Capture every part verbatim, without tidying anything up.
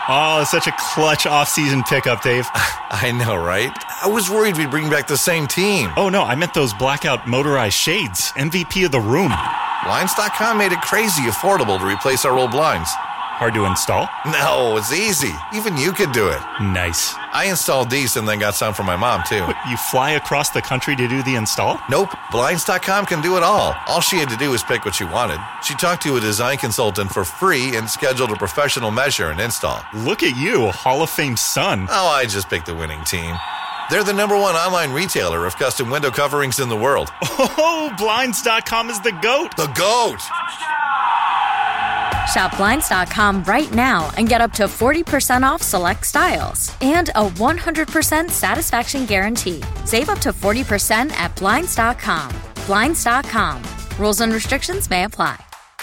Oh, such a clutch off-season pickup, Dave. I know, right? I was worried we'd bring back the same team. Oh, no, I meant those blackout motorized shades. M V P of the room. Blinds dot com made it crazy affordable to replace our old blinds. Hard to install? No, it's easy. Even you could do it. Nice. I installed these and then got some for my mom, too. What, you fly across the country to do the install? Nope. Blinds dot com can do it all. All she had to do was pick what she wanted. She talked to a design consultant for free and scheduled a professional measure and install. Look at you, Hall of Fame son. Oh, I just picked the winning team. They're the number one online retailer of custom window coverings in the world. Oh, Blinds dot com is the GOAT. The GOAT! Shop Blinds dot com right now and get up to forty percent off select styles and a one hundred percent satisfaction guarantee. Save up to forty percent at Blinds dot com. Blinds dot com. Rules and restrictions may apply.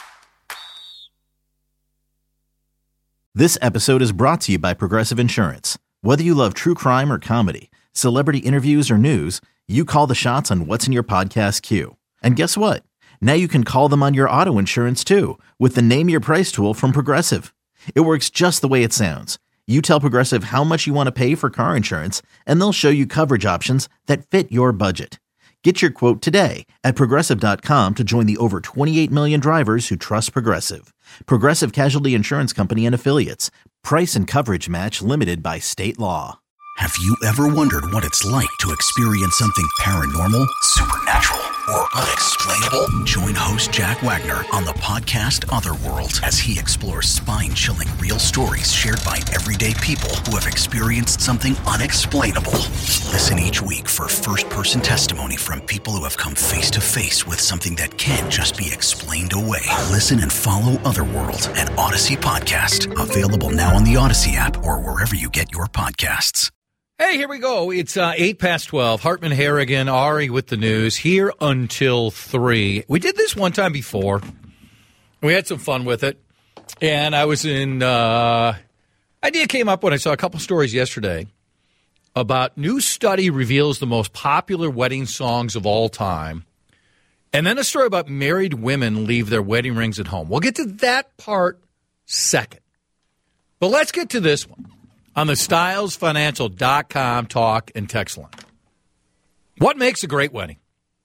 This episode is brought to you by Progressive Insurance. Whether you love true crime or comedy, celebrity interviews or news, you call the shots on what's in your podcast queue. And guess what? Now you can call them on your auto insurance too with the Name Your Price tool from Progressive. It works just the way it sounds. You tell Progressive how much you want to pay for car insurance, and they'll show you coverage options that fit your budget. Get your quote today at Progressive dot com to join the over twenty-eight million drivers who trust Progressive. Progressive Casualty Insurance Company and Affiliates. Price and coverage match limited by state law. Have you ever wondered what it's like to experience something paranormal, supernatural, or unexplainable? Join host Jack Wagner on the podcast Otherworld as he explores spine-chilling real stories shared by everyday people who have experienced something unexplainable. Listen each week for first-person testimony from people who have come face-to-face with something that can't just be explained away. Listen and follow Otherworld, an Odyssey podcast. Available now on the Odyssey app or wherever you get your podcasts. Hey, here we go. It's uh, eight past twelve. Hartman Harrigan, Ari with the news, here until three. We did this one time before. We had some fun with it. And I was in, uh, idea came up when I saw a couple stories yesterday about new study reveals the most popular wedding songs of all time. And then a story about married women leave their wedding rings at home. We'll get to that part second. But let's get to this one. On the Styles Financial dot com talk and text line. What makes a great wedding?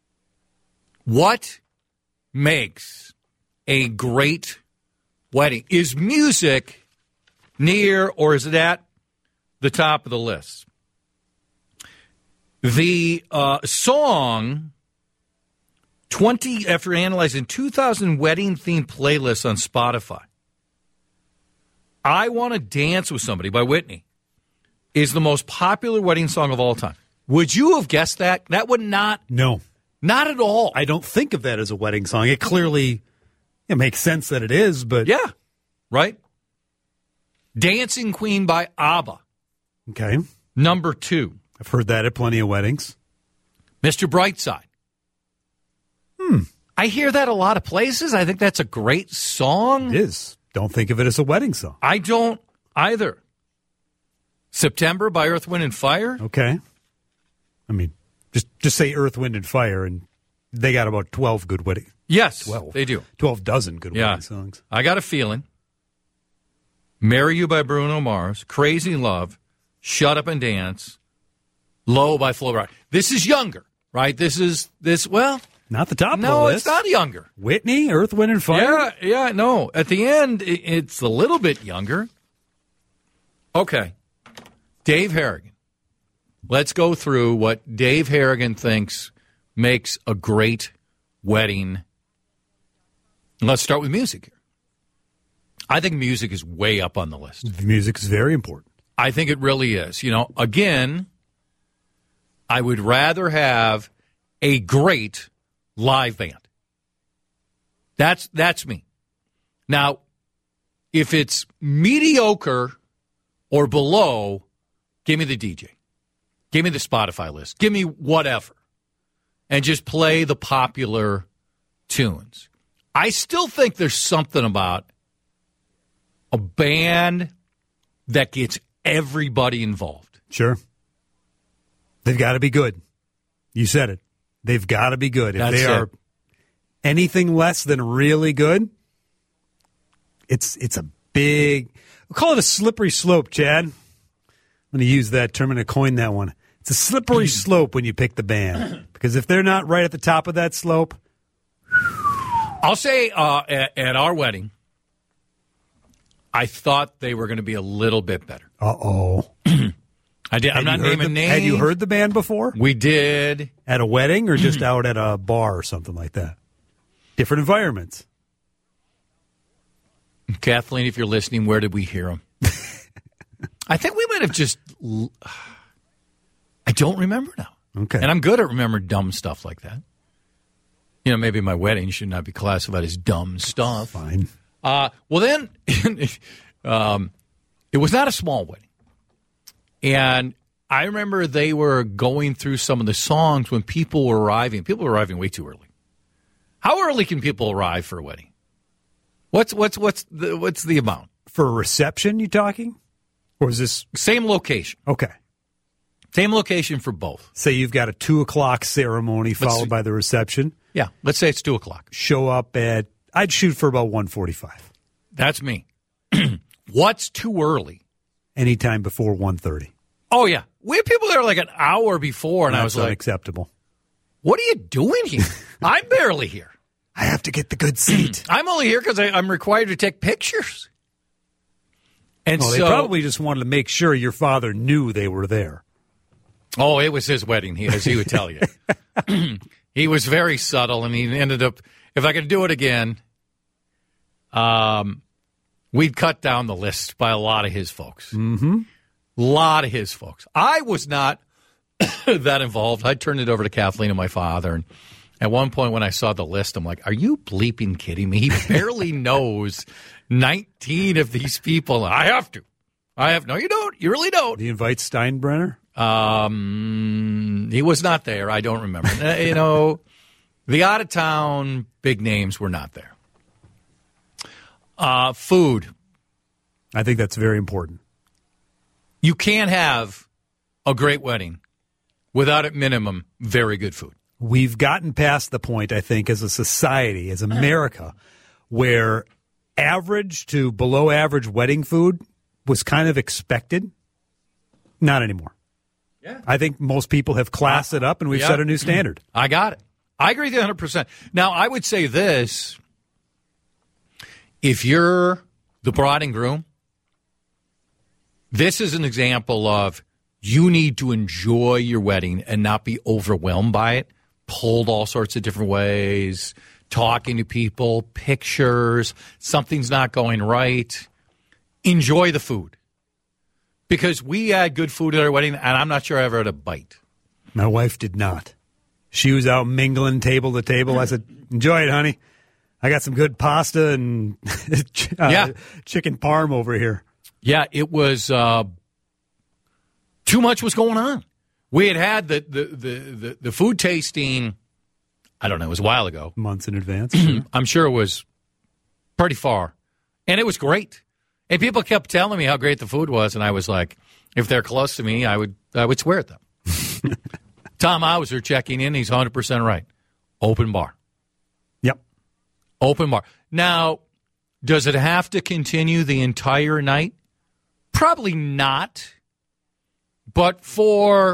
What makes a great wedding? Is music near or is it at the top of the list? The uh, song, twenty after analyzing two thousand wedding-themed playlists on Spotify, I Want to Dance with Somebody by Whitney is the most popular wedding song of all time. Would you have guessed that? That would not. No. Not at all. I don't think of that as a wedding song. It clearly it makes sense that it is, but. Yeah. Right? Dancing Queen by ABBA. Okay. Number two. I've heard that at plenty of weddings. Mister Brightside. Hmm. I hear that a lot of places. I think that's a great song. It is. Don't think of it as a wedding song. I don't either. September by Earth, Wind, and Fire. Okay. I mean, just just say Earth, Wind, and Fire, and they got about twelve good wedding. Yes, twelve. They do. twelve dozen good yeah. wedding songs. I Got a Feeling. Marry You by Bruno Mars. Crazy Love. Shut Up and Dance. Low by Flo Rida. This is younger, right? This is, this, well. Not the top no, of the list. No, it's not younger. Whitney, Earth, Wind, and Fire? Yeah, yeah, no. At the end, it's a little bit younger. Okay. Dave Harrigan. Let's go through what Dave Harrigan thinks makes a great wedding. Let's start with music here. I think music is way up on the list. The music is very important. I think it really is. You know, again, I would rather have a great live band. That's that's me. Now, if it's mediocre or below, give me the D J. Give me the Spotify list. Give me whatever. And just play the popular tunes. I still think there's something about a band that gets everybody involved. Sure. They've got to be good. You said it. They've got to be good. If That's they it. are anything less than really good, it's it's a big, we'll call it a slippery slope, Chad. I'm going to use that term. I'm going to coin that one. It's a slippery slope when you pick the band. Because if they're not right at the top of that slope. I'll say uh, at, at our wedding, I thought they were going to be a little bit better. Uh-oh. I did. I'm not naming the, names. Had you heard the band before? We did. At a wedding or just out at a bar or something like that? Different environments. Kathleen, if you're listening, where did we hear them? I think we might have just... I don't remember now. Okay. And I'm good at remembering dumb stuff like that. You know, maybe my wedding should not be classified as dumb stuff. Fine. Uh, well, then, um, it was not a small wedding. And I remember they were going through some of the songs when people were arriving. People were arriving way too early. How early can people arrive for a wedding? What's what's what's the what's the amount? For a reception, you talking? Or is this... Same location. Okay. Same location for both. Say you've got a two o'clock ceremony followed Let's, by the reception. Yeah, let's say it's two o'clock. Show up at... I'd shoot for about one forty-five. That's me. What's too early? Anytime before one thirty. Oh, yeah. We had people there like an hour before, and That's I was like... unacceptable. What are you doing here? I'm barely here. I have to get the good seat. I'm only here because I'm required to take pictures. And well, so... They probably just wanted to make sure your father knew they were there. Oh, it was his wedding, he, as he would tell you. He was very subtle, and he ended up... If I could do it again, um, we'd cut down the list by a lot of his folks. Mm-hmm. A lot of his folks. I was not that involved. I turned it over to Kathleen and my father. And at one point when I saw the list, I'm like, are you bleeping kidding me? He barely knows nineteen of these people. I have to. I have. No, you don't. You really don't. Do you invite Steinbrenner? Um, he was not there. I don't remember. uh, you know... The out-of-town big names were not there. Uh, food. I think that's very important. You can't have a great wedding without, at minimum, very good food. We've gotten past the point, I think, as a society, as America, where average to below average wedding food was kind of expected. Not anymore. Yeah. I think most people have classed it up, and we've yeah. set a new standard. I got it. I agree with you one hundred percent. Now, I would say this. If you're the bride and groom, this is an example of you need to enjoy your wedding and not be overwhelmed by it, pulled all sorts of different ways, talking to people, pictures, something's not going right. Enjoy the food. Because we had good food at our wedding, and I'm not sure I ever had a bite. My wife did not. She was out mingling table to table. I said, enjoy it, honey. I got some good pasta and uh, yeah. chicken parm over here. Yeah, it was uh, too much was going on. We had had the, the, the, the, the food tasting, I don't know, it was a while ago. Months in advance. I'm sure it was pretty far. And it was great. And people kept telling me how great the food was, and I was like, if they're close to me, I would I would swear at them. Tom Hauser checking in. He's one hundred percent right. Open bar. Yep. Open bar. Now, does it have to continue the entire night? Probably not. But for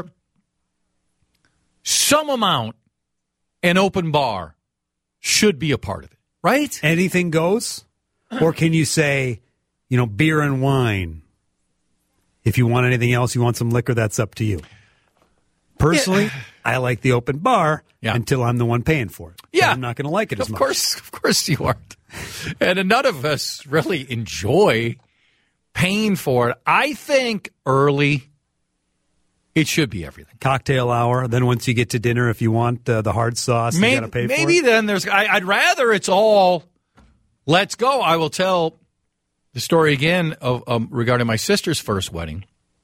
some amount, an open bar should be a part of it, right? Anything goes? Or can you say, you know, beer and wine? If you want anything else, you want some liquor, that's up to you. Personally, yeah. I like the open bar yeah. until I'm the one paying for it. Yeah. I'm not going to like it as of much. Course, of course you aren't. And none of us really enjoy paying for it. I think early, it should be everything. Cocktail hour. Then once you get to dinner, if you want uh, the hard sauce, maybe, you got to pay for maybe it. Maybe then there's, I, I'd rather it's all, let's go. I will tell the story again of um, regarding my sister's first wedding.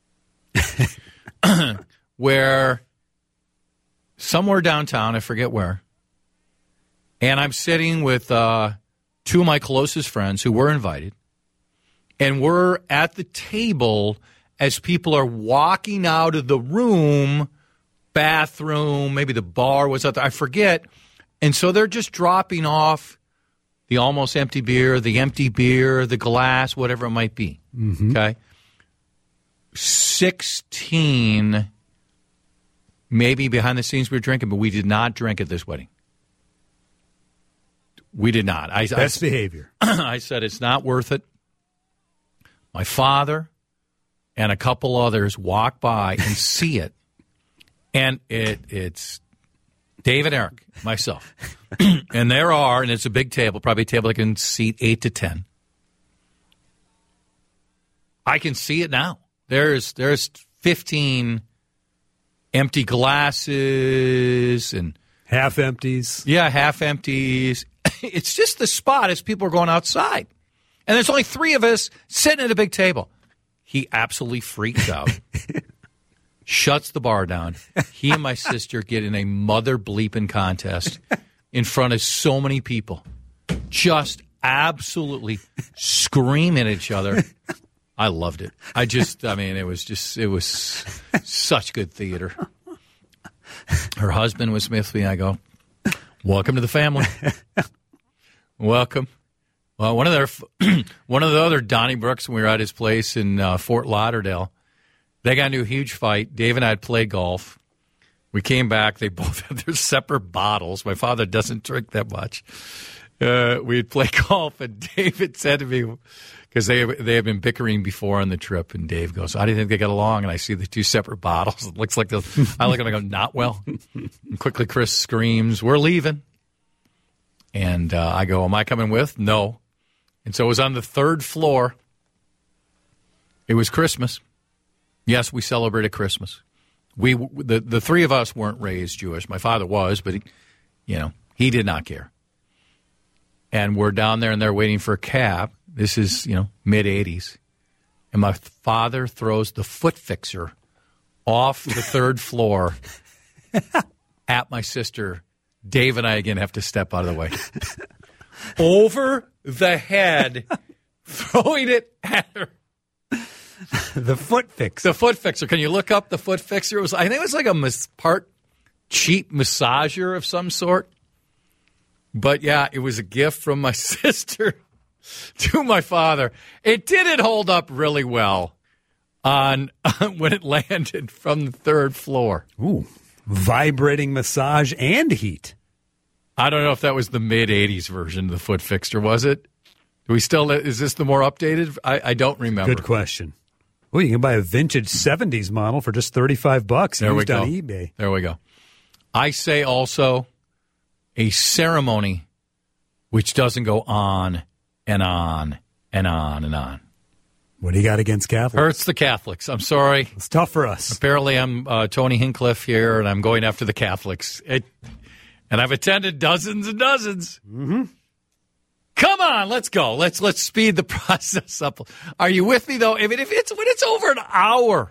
Where somewhere downtown, I forget where, and I'm sitting with uh, two of my closest friends who were invited, and we're at the table as people are walking out of the room, bathroom, maybe the bar was out there, I forget, and so they're just dropping off the almost empty beer, the empty beer, the glass, whatever it might be. Mm-hmm. Okay? sixteen, maybe behind the scenes we were drinking, but we did not drink at this wedding. We did not. I, Best I, behavior. I said it's not worth it. My father and a couple others walk by and see it, and it it's Dave and Eric, myself. And there are, and it's a big table, probably a table that can seat eight to ten. I can see it now. There's there's fifteen empty glasses and half empties. Yeah, half empties. It's just the spot as people are going outside. And there's only three of us sitting at a big table. He absolutely freaks out. Shuts the bar down. He and my sister get in a mother bleeping contest in front of so many people. Just absolutely screaming at each other. I loved it. I just, I mean, it was just, it was such good theater. Her husband was with me. I go, welcome to the family. Welcome. Well, one of their, one of the other Donnybrooks, when we were at his place in uh, Fort Lauderdale, they got into a huge fight. Dave and I had played golf. We came back. They both had their separate bottles. My father doesn't drink that much. Uh, we had played golf, and David said to me, because they they had been bickering before on the trip, and Dave goes, "How do you think they got along?" And I see the two separate bottles. It looks like the. I look at them and go, "Not well." And quickly, Chris screams, "We're leaving!" And uh, I go, "Am I coming with?" No. And so it was on the third floor. It was Christmas. Yes, we celebrated Christmas. We the the three of us weren't raised Jewish. My father was, but he, you know, he did not care. And we're down there, and they're waiting for a cab. This is, you know, mid-eighties. And my father throws the foot fixer off the third floor at my sister. Dave and I, again, have to step out of the way. Over the head, throwing it at her. The foot fixer. The foot fixer. Can you look up the foot fixer? It was, I think it was like a mas- part cheap massager of some sort. But, yeah, it was a gift from my sister to my father. It didn't hold up really well on when it landed from the third floor. Ooh, vibrating massage and heat. I don't know if that was the mid-eighties version of the foot fixer, was it? Do we still? Is this the more updated? I, I don't remember. Good question. Well, you can buy a vintage seventies model for just thirty-five bucks there used we go. on eBay. There we go. I say also a ceremony which doesn't go on and on and on and on. What do you got against Catholics? Hurts the Catholics. I'm sorry. It's tough for us. Apparently, I'm uh, Tony Hinchcliffe here, and I'm going after the Catholics. It, and I've attended dozens and dozens. Mm-hmm. Come on, let's go. Let's let's speed the process up. Are you with me though? I mean, if it's when it's over an hour.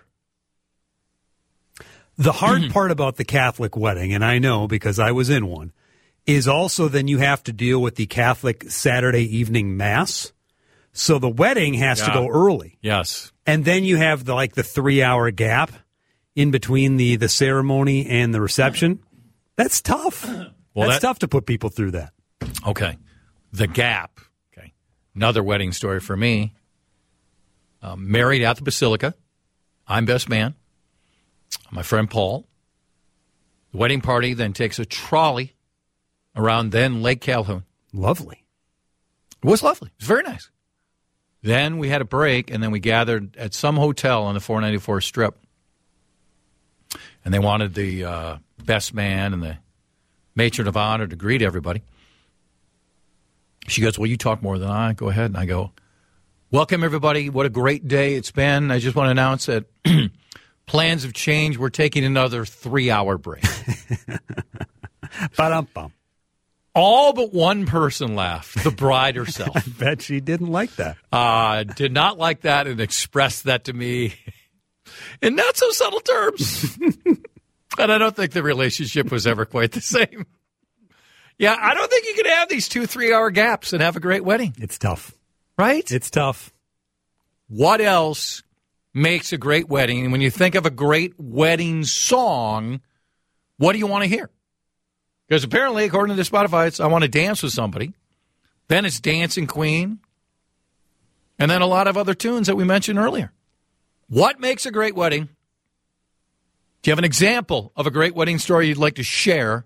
The hard part about the Catholic wedding, and I know because I was in one, is also then you have to deal with the Catholic Saturday evening mass. So the wedding has yeah. to go early. Yes. And then you have the like the three hour gap in between the, the ceremony and the reception. That's tough. Well, That's that, tough to put people through that. Okay. The gap. Okay. Another wedding story for me. Um, married at the Basilica. I'm best man. My friend Paul. The wedding party then takes a trolley around then Lake Calhoun. Lovely. It was lovely. It was very nice. Then we had a break, and then we gathered at some hotel on the four ninety-four Strip. And they wanted the uh, best man and the matron of honor to greet everybody. She goes, well, you talk more than I. Go ahead. And I go, welcome, everybody. What a great day it's been. I just want to announce that plans have changed. We're taking another three-hour break. Ba-dum-bum. All but one person laughed, the bride herself. I bet she didn't like that. Uh, did not like that and expressed that to me in not so subtle terms. And I don't think the relationship was ever quite the same. Yeah, I don't think you can have these two, three-hour gaps and have a great wedding. It's tough. Right? It's tough. What else makes a great wedding? And when you think of a great wedding song, what do you want to hear? Because apparently, according to the Spotify, it's I Want to Dance with Somebody. Then it's Dancing Queen. And then a lot of other tunes that we mentioned earlier. What makes a great wedding? Do you have an example of a great wedding story you'd like to share?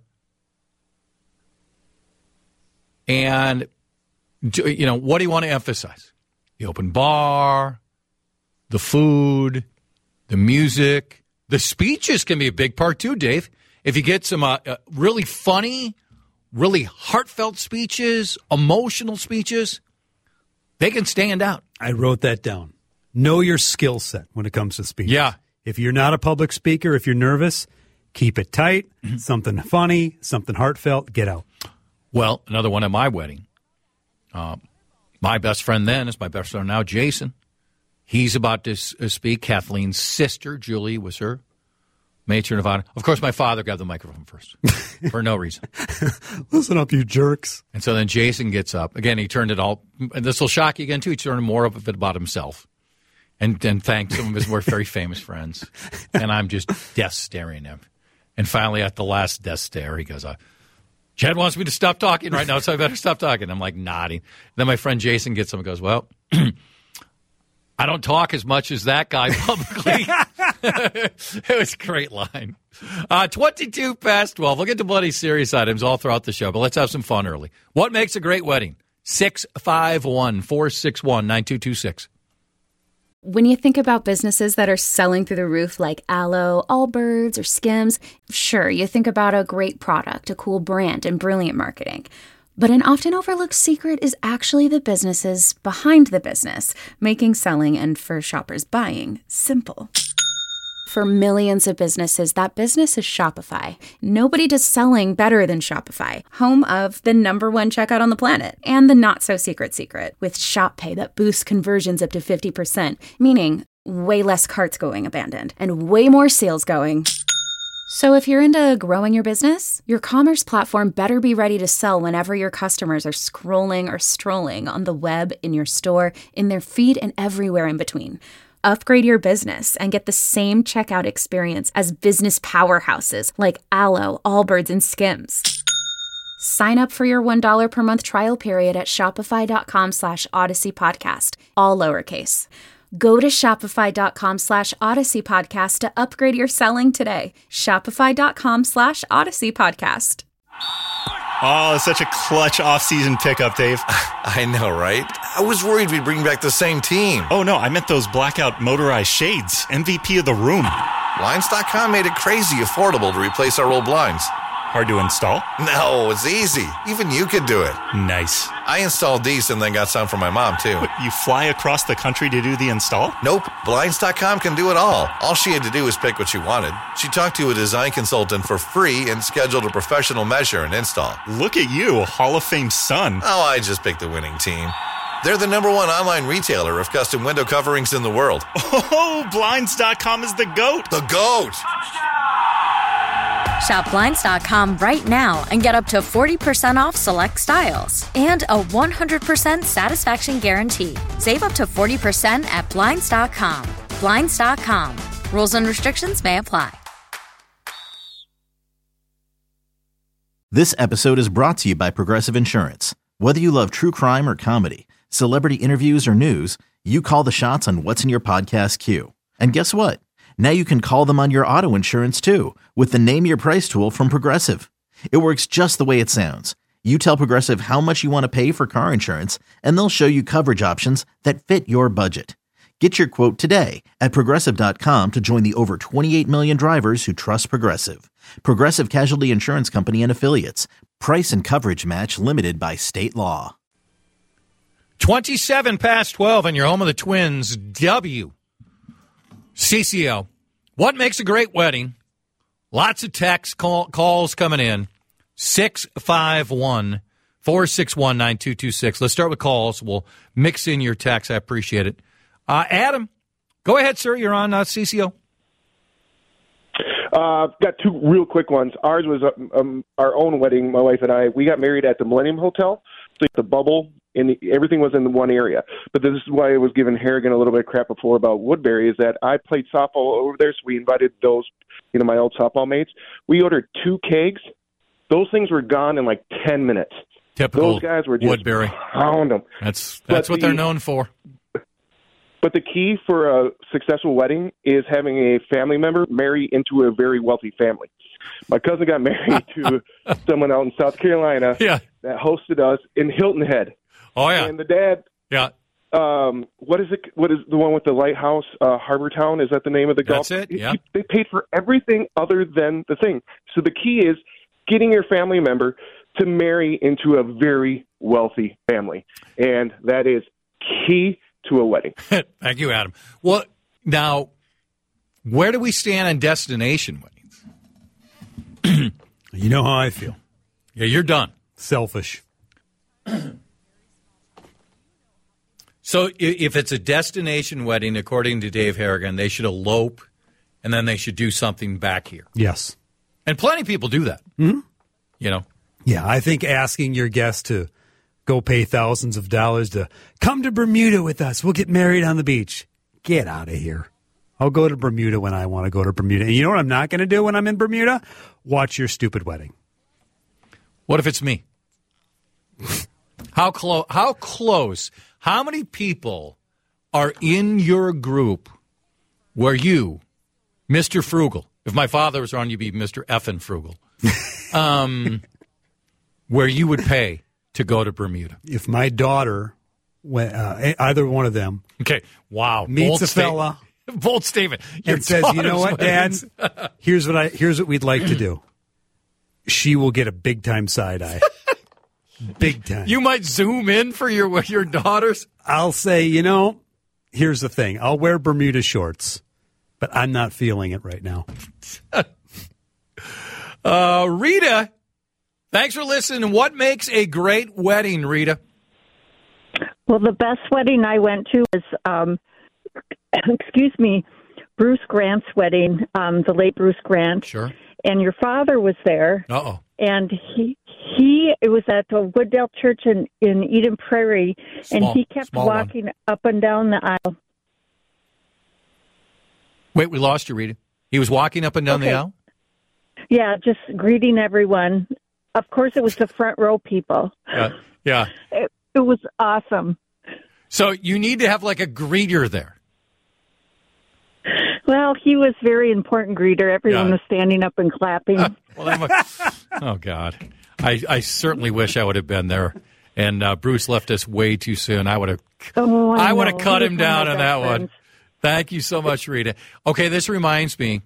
And, you know, what do you want to emphasize? The open bar, the food, the music, the speeches can be a big part too, Dave. If you get some uh, uh, really funny, really heartfelt speeches, emotional speeches, they can stand out. I wrote that down. Know your skill set when it comes to speeches. Yeah. If you're not a public speaker, if you're nervous, keep it tight. Something funny, something heartfelt, get out. Well, another one at my wedding. Uh, my best friend then is my best friend now, Jason. He's about to speak. Kathleen's sister, Julie, was her matron of honor. Of course, my father grabbed the microphone first for no reason. Listen up, you jerks. And so then Jason gets up. Again, he turned it all, and this will shock you again, too. He turned more of it about himself and, and thanked some of his more very famous friends. And I'm just death staring at him. And finally, at the last death stare, he goes, uh, Chad wants me to stop talking right now, so I better stop talking. I'm like nodding. Then my friend Jason gets up and goes, well, I don't talk as much as that guy publicly. It was a great line. Uh, twenty-two past twelve. We'll get to bloody serious items all throughout the show, but let's have some fun early. What makes a great wedding? six five one, four six one, nine two two six. When you think about businesses that are selling through the roof like Aloe, Allbirds, or Skims, sure, you think about a great product, a cool brand, and brilliant marketing. But an often overlooked secret is actually the businesses behind the business, making selling and for shoppers buying simple. For millions of businesses, that business is Shopify. Nobody does selling better than Shopify, home of the number one checkout on the planet and the not-so-secret secret with Shop Pay that boosts conversions up to fifty percent, meaning way less carts going abandoned and way more sales going. So if you're into growing your business, your commerce platform better be ready to sell whenever your customers are scrolling or strolling on the web, in your store, in their feed, and everywhere in between. Upgrade your business and get the same checkout experience as business powerhouses like Aloe, Allbirds, and Skims. Sign up for your one dollar per month trial period at shopify.com slash Odyssey Podcast, all lowercase. Go to shopify.com slash Odyssey Podcast to upgrade your selling today. Shopify.com slash Odyssey Podcast. Oh, it's such a clutch off-season pickup, Dave. I know, right? I was worried we'd bring back the same team. Oh, no, I meant those blackout motorized shades. M V P of the room. Blinds dot com made it crazy affordable to replace our old blinds. Hard to install? No, it's easy. Even you could do it. Nice. I installed these and then got some for my mom, too. What, you fly across the country to do the install? Nope. Blinds dot com can do it all. All she had to do was pick what she wanted. She talked to a design consultant for free and scheduled a professional measure and install. Look at you, Hall of Fame son. Oh, I just picked the winning team. They're the number one online retailer of custom window coverings in the world. Oh, Blinds dot com is the GOAT. The GOAT! Shop Blinds dot com right now and get up to forty percent off select styles and a one hundred percent satisfaction guarantee. Save up to forty percent at Blinds dot com. Blinds dot com. Rules and restrictions may apply. This episode is brought to you by Progressive Insurance. Whether you love true crime or comedy, celebrity interviews or news, you call the shots on what's in your podcast queue. And guess what? Now you can call them on your auto insurance too with the Name Your Price tool from Progressive. It works just the way it sounds. You tell Progressive how much you want to pay for car insurance, and they'll show you coverage options that fit your budget. Get your quote today at Progressive dot com to join the over twenty-eight million drivers who trust Progressive. Progressive Casualty Insurance Company and Affiliates. Price and coverage match limited by state law. twenty-seven past twelve, and you're home of the Twins. W. C C O. What makes a great wedding? Lots of texts, call, calls coming in. six five one, four six one, nine two two six. Let's start with calls. We'll mix in your texts. I appreciate it. Uh, Adam, go ahead, sir. You're on uh, C C O. Uh, got two real quick ones. Ours was um, our own wedding, my wife and I. We got married at the Millennium Hotel. So the bubble, and the, everything was in the one area. But this is why I was giving Harrigan a little bit of crap before about Woodbury, is that I played softball over there, so we invited those, you know, my old softball mates. We ordered two kegs. Those things were gone in like ten minutes. Typical Those guys were just Woodbury. pound them. That's that's But what the- they're known for. But the key for a successful wedding is having a family member marry into a very wealthy family. My cousin got married to someone out in South Carolina Yeah. that hosted us in Hilton Head. Oh, yeah. And the dad, Yeah. um, what is it? What is the one with the lighthouse? Uh, Harbor Town, is that the name of the golf? That's it, He- yeah. he- They paid for everything other than the thing. So the key is getting your family member to marry into a very wealthy family. And that is key to a wedding. Thank you, Adam. Well, now, where do we stand on destination weddings? You know how I feel. Yeah, you're done. Selfish. So i- if it's a destination wedding, according to Dave Harrigan, they should elope, and then they should do something back here. Yes. And plenty of people do that. Mm-hmm. You know? Yeah, I think asking your guests to go pay thousands of dollars to come to Bermuda with us. We'll get married on the beach. Get out of here. I'll go to Bermuda when I want to go to Bermuda. And you know what I'm not going to do when I'm in Bermuda? Watch your stupid wedding. What if it's me? How close? How close? How many people are in your group where you, Mister Frugal, if my father was on, you'd be Mister Effin Frugal, um, where you would pay to go to Bermuda? If my daughter, went, uh, either one of them, Okay, wow. meets Bold a sta- fella Bold statement. Your and says, "You know what, Dad? daughter's weddings." Here's what I here's what we'd like to do." She will get a big time side eye. Big time. You might zoom in for your your daughters. I'll say, you know, here's the thing. I'll wear Bermuda shorts, but I'm not feeling it right now. Uh, Rita, thanks for listening. What makes a great wedding, Rita? Well, the best wedding I went to was, um, excuse me, Bruce Grant's wedding, um, the late Bruce Grant. Sure. And your father was there. Uh-oh. And he, he, it was at the Wooddale Church in, in Eden Prairie, Small- and he kept small one. walking up and down the aisle. Wait, we lost you, Rita. He was walking up and down Okay. the aisle? Yeah, just greeting everyone. Of course, it was the front row people. Yeah. Yeah. It, it was awesome. So you need to have like a greeter there. Well, he was a very important greeter. Everyone Yeah. was standing up and clapping. Well, that must, oh, God. I, I certainly wish I would have been there. And uh, Bruce left us way too soon. I would have Oh, I I would have know. cut He him was one of down my on best that one. friends. Thank you so much, Rita. Okay, this reminds me.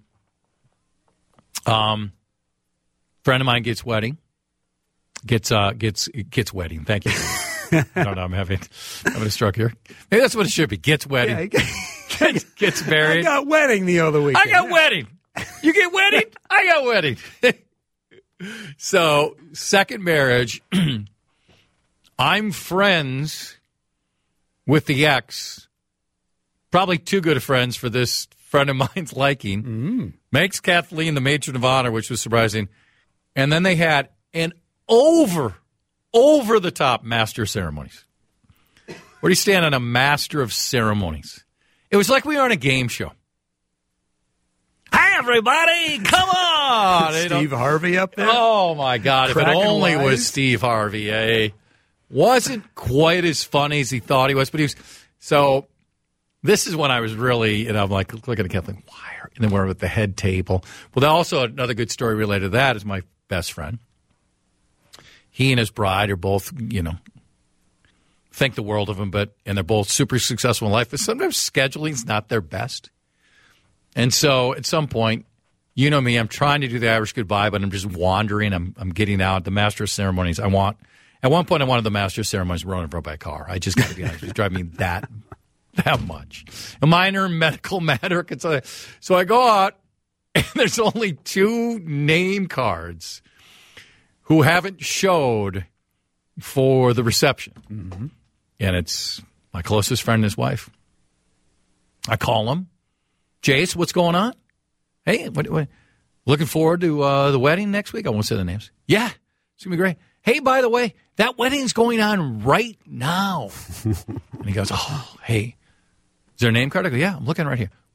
Um, friend of mine gets wedding. Gets uh gets gets wedding. Thank you. I don't know. I'm having having a stroke here. Maybe that's what it should be. Gets wedding. gets, gets I married. got wedding the other weekend. I got wedding. You get wedding? I got wedding. So, second marriage. I'm friends with the ex. Probably too good of friends for this friend of mine's liking. Mm. Makes Kathleen the matron of honor, which was surprising. And then they had an over, over the top master of ceremonies. Where do you stand on a master of ceremonies? It was like we were on a game show. Hi, everybody. Come on. You know? Steve Harvey up there. Oh, my God. If it Cracking only was wise. Steve Harvey, eh? Wasn't quite as funny as he thought he was, but he was. So this is when I was really, and I'm like, looking at Kathleen, why are, and then we're at the head table. Well, also another good story related to that is my best friend. He and his bride are both, you know, think the world of him, but, and they're both super successful in life, but sometimes scheduling's not their best. And so at some point, you know me, I'm trying to do the Irish goodbye, but I'm just wandering. I'm I'm getting out. The master of ceremonies, I want, at one point I wanted the master of ceremonies run over by a car. I just got to be honest, it's driving me that, that much. A minor medical matter. So I go out, and there's only two name cards who haven't showed for the reception. Mm-hmm. And it's my closest friend and his wife. I call him. Jace, what's going on? Hey, what, what, looking forward to uh, the wedding next week? I won't say the names. Yeah, it's going to be great. Hey, by the way, that wedding's going on right now. And he goes, oh, hey, is there a name card? I go, yeah, I'm looking right here.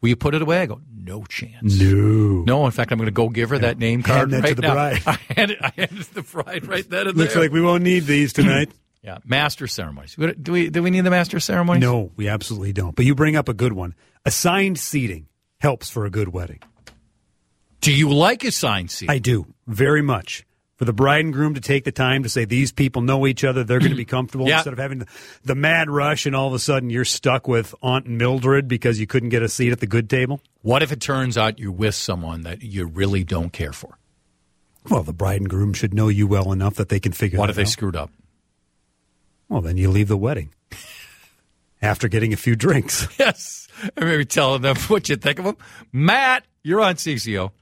Will you put it away? I go, no chance. No. No, in fact, I'm going to go give her that name card Hand that right to the now. bride. I hand it, I hand it to the bride right then and Looks there. like we won't need these tonight. Yeah, master ceremonies. Do we do we need the master ceremonies? No, we absolutely don't. But you bring up a good one. Assigned seating helps for a good wedding. Do you like assigned seating? I do, very much. For the bride and groom to take the time to say, these people know each other, they're going to be comfortable, Yeah. instead of having the, the mad rush and all of a sudden you're stuck with Aunt Mildred because you couldn't get a seat at the good table. What if it turns out you're with someone that you really don't care for? Well, the bride and groom should know you well enough that they can figure What that if they out. screwed up? Well, then you leave the wedding after getting a few drinks. Yes. And maybe telling them what you think of them. Matt, you're on C C O.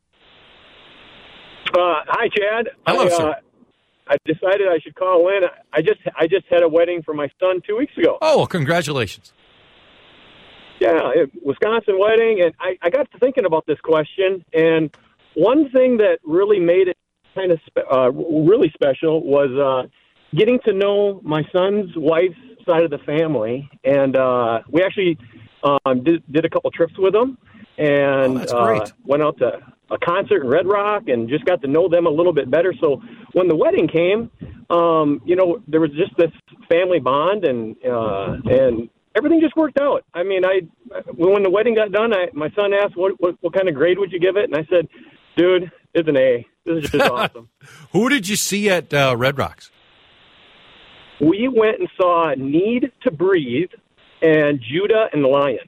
Uh, hi, Chad. Hello, I, sir. Uh, I decided I should call in. I just I just had a wedding for my son two weeks ago. Oh, well, congratulations. Yeah, a Wisconsin wedding, and I, I got to thinking about this question. And one thing that really made it kind of spe- uh, really special was uh, getting to know my son's wife's side of the family. And uh, we actually um, did, did a couple trips with them, and Oh, that's great. Uh, went out to a concert in Red Rock and just got to know them a little bit better. So when the wedding came, um, you know, there was just this family bond, and uh, and everything just worked out. I mean, I when the wedding got done, I, my son asked, what, what what kind of grade would you give it? And I said, dude, it's an A. This is just awesome. Who did you see at uh, Red Rocks? We went and saw Need to Breathe and Judah and the Lion.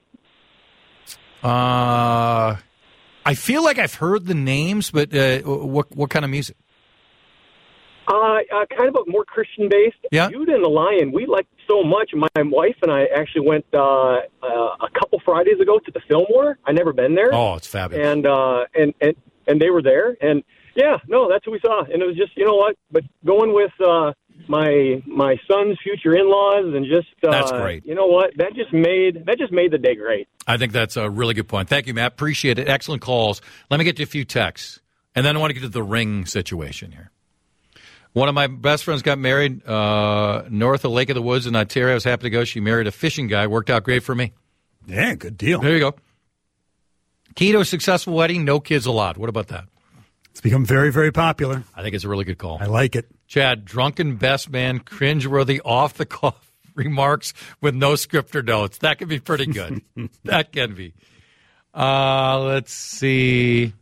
Uh, I feel like I've heard the names, but uh, what what kind of music? Uh, uh, kind of a more Christian-based. Yeah. Judah and the Lion, we liked so much. My wife and I actually went uh, uh, a couple Fridays ago to the Fillmore. I never been there. Oh, it's fabulous. And, uh, and, and, and they were there. And, yeah, no, that's what we saw. And it was just, you know what, but going with uh, my my son's future in-laws and just, uh, That's great. You know what, that just made that just made the day great. I think that's a really good point. Thank you, Matt. Appreciate it. Excellent calls. Let me get to a few texts, and then I want to get to the ring situation here. One of my best friends got married uh, north of Lake of the Woods in Ontario. I was happy to go. She married a fishing guy. Worked out great for me. Yeah, good deal. There you go. Key to a successful wedding, no kids allowed. What about that? It's become very, very popular. I think it's a really good call. I like it. Chad, drunken best man, cringeworthy, off-the-cuff remarks with no script or notes. That could be pretty good. That can be. Uh, let's see.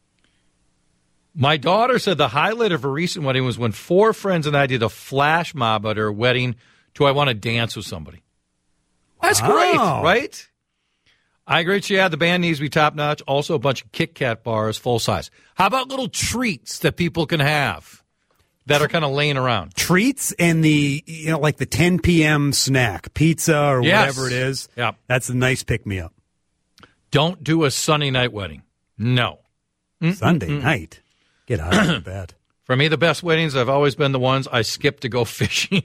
My daughter said the highlight of her recent wedding was when four friends and I did a flash mob at her wedding to I Want to Dance with Somebody. That's Wow. great, right? I agree, Chad. The band needs to be top-notch. Also, a bunch of Kit Kat bars, full size. How about little treats that people can have that are kind of laying around? Treats and the, you know, like the ten p.m. snack, pizza or Yes. whatever it is. Yeah. That's a nice pick-me-up. Don't do a Sunday night wedding. No. Sunday night. Get out of bed. For me, the best weddings have always been the ones I skip to go fishing.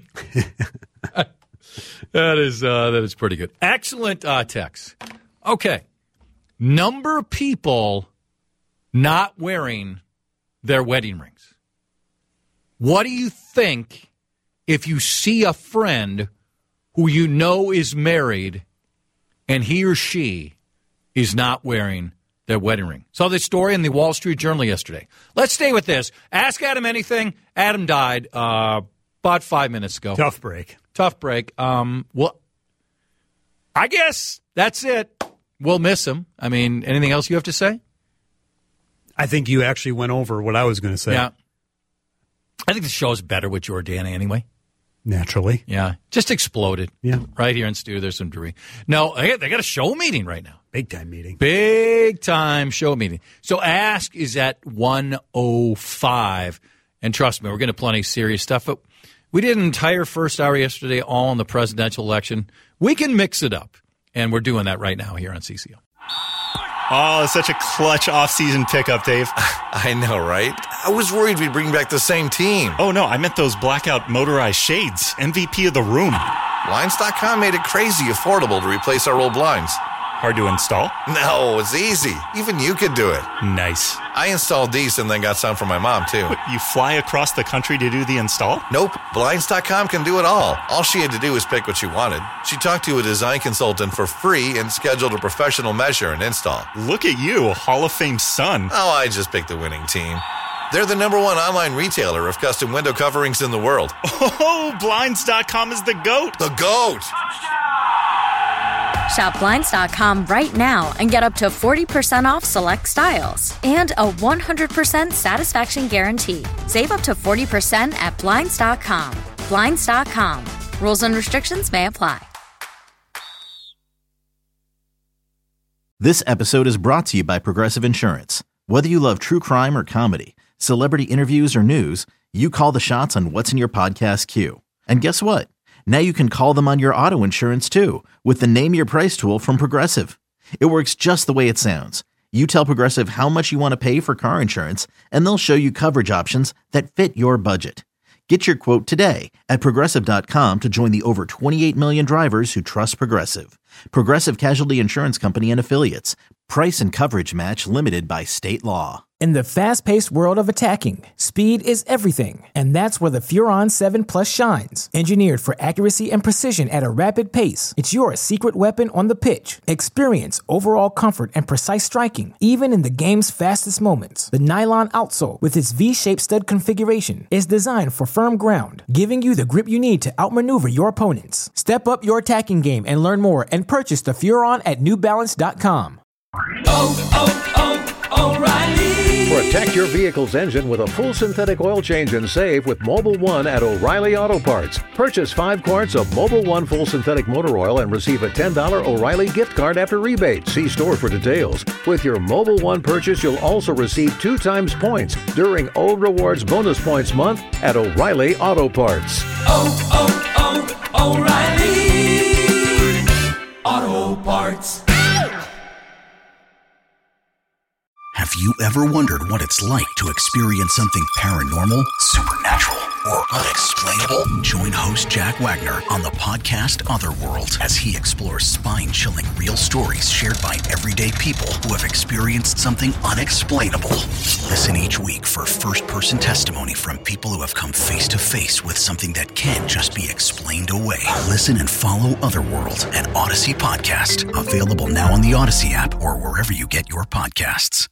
that is uh, that is pretty good. Excellent uh, text. Okay. Number of people not wearing their wedding rings. What do you think if you see a friend who you know is married and he or she is not wearing their wedding ring? Saw this story in the Wall Street Journal yesterday. Let's stay with this. Ask Adam anything. Adam died uh, about five minutes ago. Tough break. Tough break. Um, well, I guess that's it. We'll miss him. I mean, anything else you have to say? I think you actually went over what I was going to say. Yeah. I think the show's better with Jordana anyway. Naturally. Yeah. Just exploded. Yeah. Right here in studio, there's some debris. No, they got, they got a show meeting right now. Big time meeting. Big time show meeting. So Ask is at one oh five. And trust me, we're getting plenty of serious stuff. But we did an entire first hour yesterday all on the presidential election. We can mix it up. And we're doing that right now here on C C O. Oh, such a clutch off-season pickup, Dave. I know, right? I was worried we'd bring back the same team. Oh, no, I meant those blackout motorized shades. M V P of the room. Blinds dot com made it crazy affordable to replace our old blinds. Hard to install? No, it's easy. Even you could do it. Nice. I installed these and then got some for my mom, too. What, you fly across the country to do the install? Nope. Blinds dot com can do it all. All she had to do was pick what she wanted. She talked to a design consultant for free and scheduled a professional measure and install. Look at you, a Hall of Fame son. Oh, I just picked the winning team. They're the number one online retailer of custom window coverings in the world. Oh, Blinds dot com is the GOAT. The GOAT! Shop Blinds dot com right now and get up to forty percent off select styles and a one hundred percent satisfaction guarantee. Save up to forty percent at Blinds dot com. Blinds dot com. Rules and restrictions may apply. This episode is brought to you by Progressive Insurance. Whether you love true crime or comedy, celebrity interviews or news, you call the shots on what's in your podcast queue. And guess what? Now you can call them on your auto insurance too with the Name Your Price tool from Progressive. It works just the way it sounds. You tell Progressive how much you want to pay for car insurance, and they'll show you coverage options that fit your budget. Get your quote today at Progressive dot com to join the over twenty-eight million drivers who trust Progressive. Progressive Casualty Insurance Company and Affiliates. Price and coverage match limited by state law. In the fast-paced world of attacking, speed is everything, and that's where the Furon seven Plus shines. Engineered for accuracy and precision at a rapid pace, it's your secret weapon on the pitch. Experience overall comfort and precise striking, even in the game's fastest moments. The nylon outsole, with its V-shaped stud configuration, is designed for firm ground, giving you the grip you need to outmaneuver your opponents. Step up your attacking game and learn more and purchase the Furon at New Balance dot com. Oh, oh, oh, O'Reilly! Protect your vehicle's engine with a full synthetic oil change and save with Mobil one at O'Reilly Auto Parts. Purchase five quarts of Mobil one full synthetic motor oil and receive a ten dollars O'Reilly gift card after rebate. See store for details. With your Mobil one purchase, you'll also receive two times points during O Rewards Bonus Points Month at O'Reilly Auto Parts. Oh, oh, oh, O'Reilly Auto Parts. Have you ever wondered what it's like to experience something paranormal, supernatural, or unexplainable? Join host Jack Wagner on the podcast Otherworld as he explores spine-chilling real stories shared by everyday people who have experienced something unexplainable. Listen each week for first-person testimony from people who have come face-to-face with something that can't just be explained away. Listen and follow Otherworld, an Odyssey podcast, available now on the Odyssey app or wherever you get your podcasts.